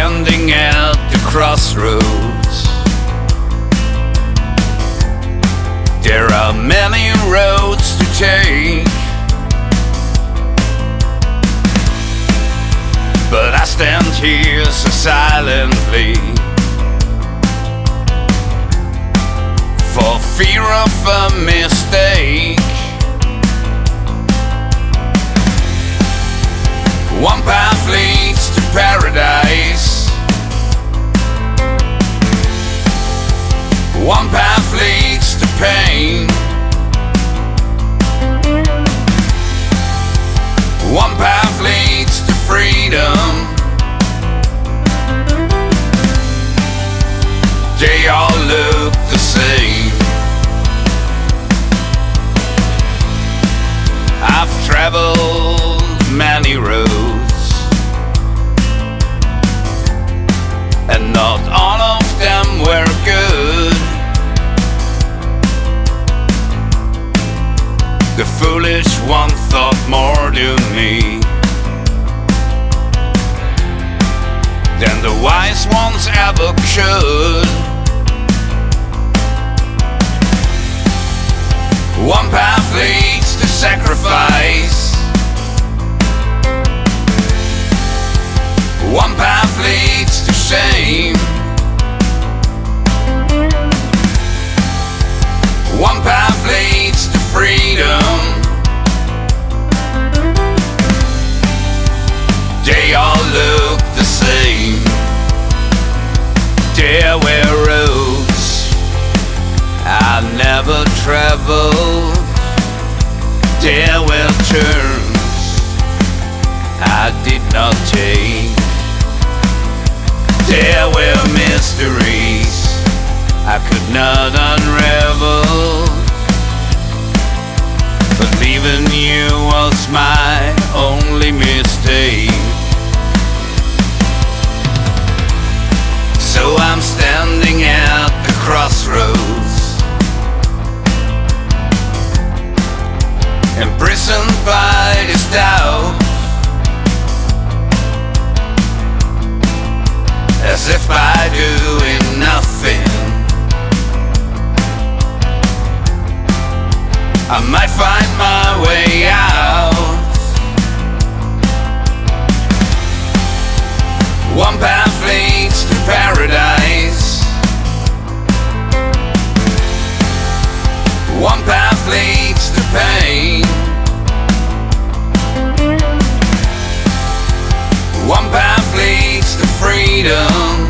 standing at the crossroads. There are many roads to take, but I stand here so silently, for fear of a mistake. One path leads to paradise, one path leads to pain, one path leads to freedom. They all look the same. I've traveled many roads, and not all of them were good. The foolish one thought more than me than the wise ones ever could. One path leads to sacrifice, one path leads to shame, one path leads to freedom. They all look the same. There were roads I never traveled, there were turns I did not take, there were mysteries I could not unravel, but leaving you was my only mistake. So I'm standing at the crossroads, imprisoned by this doubt, as if by doing nothing I might find my way out. One path leads to paradise, one path leads to pain, one path leads to freedom,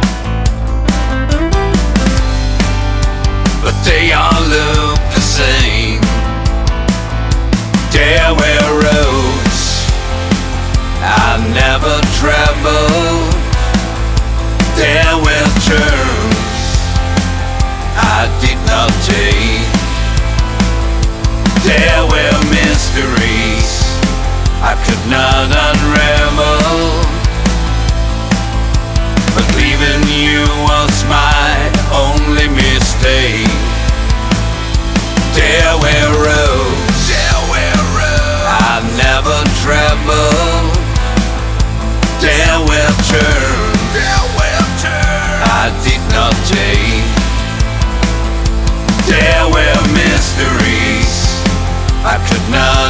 but they all look the same. There were roads I never traveled, there were turns I did not take, there were mysteries I could not unravel, but leaving you was my only mistake. There were roads I never traveled, there were turns I did not take, there were mysteries I could not